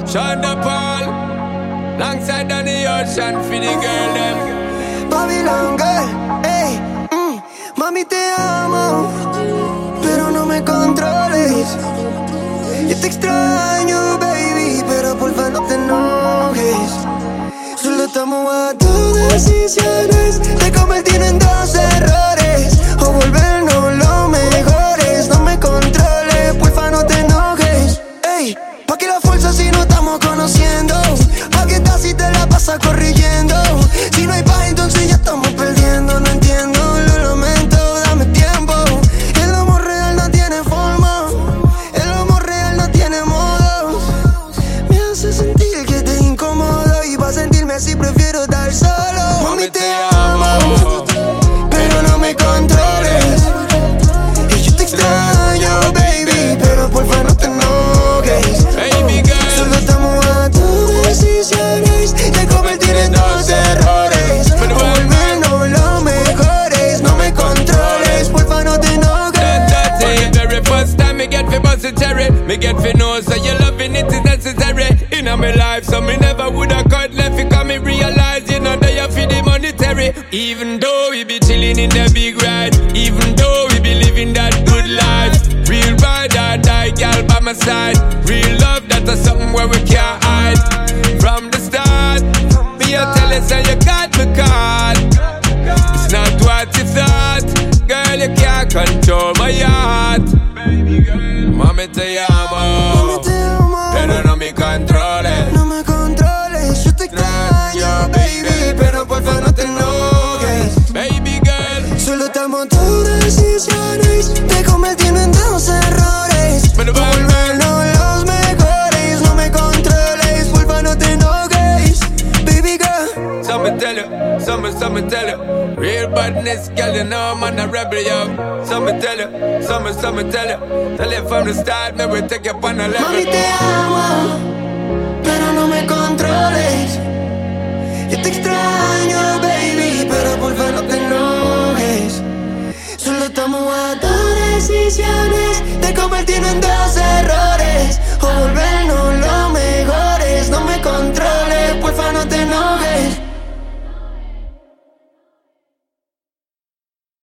Shonda Paul, alongside Danny Ocean, for the girl them. Babylon girl, ey, mami te amo, pero no me controles. Yo te extraño, baby, pero porfa no te enojes. Solo estamos a tus decisiones de convertir en dos errores o volvernos los mejores. No me controles, porfa no te enojes. Ey, pa' que la fuerza si no estamos conociendo, pa' que estás si te la pasas corrigiendo. Si no hay paz entonces ya estamos perdiendo. No entiendo, lo lamento, dame tiempo. El amor real no tiene forma, el amor real no tiene modos. Me hace sentir que te incomodo y para sentirme así prefiero estar solo. Mami te amo, pero no me controles. Y yo te extraño, baby, pero porfa no te enojes. Baby girl, solo estamos a tus decisiones de convertir en dos errores o volvernos los mejores. No me controles, porfa no te enojes. that's it. Very first time me get fi bust a cherry, me get fi know so your loving it is necessary in my life. So me never woulda cut left because me realize you know that you feel the monetary. Even though we be chilling in the big ride, even though we be living that good life. Real ride or die, girl by my side. Real love, that's something where we can't hide. From the start, me a tell you say you got me caught. It's not what you thought, girl. You can't control my heart. Mami te amo, pero no me controles. No me controles, yo te extraño, baby, pero porfa no te enojes. Baby girl, solo estamos tus decisiones de convertirnos en dos errores, pero volvernos los mejores. No me controles, porfa no te enojes, baby girl. some tell you, some tell you. Real badness, girl, you know I'm a rebel, yo. Some tell you, some tell you. Tell you from the start, me we take you up on a level. Mami te amo, pero no me controles. Yo te extraño, baby, pero porfa no te enojes. Solo estamos a dos decisiones de convertirnos